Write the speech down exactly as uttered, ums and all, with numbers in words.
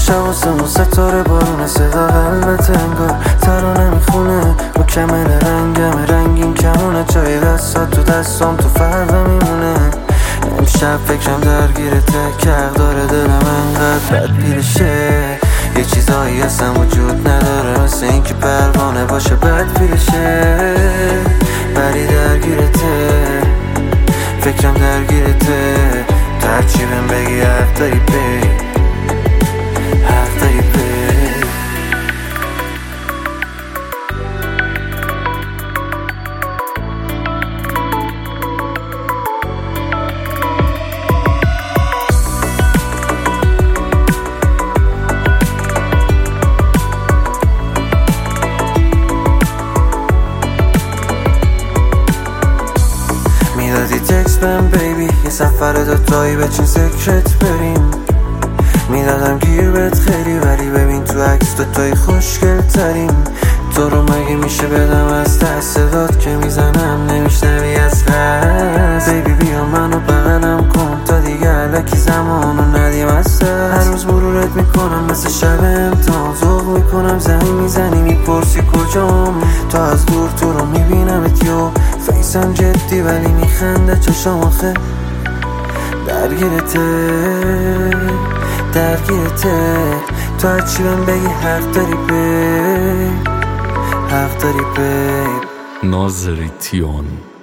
شب واسمون ستاره بارون صدا قلبت انگار ترانه میخونه مکمل رنگم رنگین کمونه جای دستات تو دستام تو فردا میمونه امشب فکرم درگیرته که حق داره دلم انقدر بد پیرشه یه چیزایی اصلا وجود نداره مثل این که پروانه باشه بد پیرشه ولی درگیرته فکرم درگیرته تو هرچی بهم بگی حق داری بی حق داری بی میدادی تکس بهم بیبی یه سفر دوتایی به چه ذکرت بریم میدادم گیر بهت خیلی ولی ببین تو عکس دوتایی خوشگل تریم تو رو مگه میشه بدم از دست داد که میزنم نمیشنوی از قصد بیبی بیا منو بغلم کن تا دیگه علکی زمانو ندیم از دست هر روز مرورت میکنم مثل شب امتحان ذوق میکنم زنی میزنی میپرسی کجام تا از دور تو رو میبینمت یو فیسم جدی ولی میخنده چشام آخه درگیرته درگیرته تو هرچی بهم بگی حق داری بی حق داری بی نازریتیون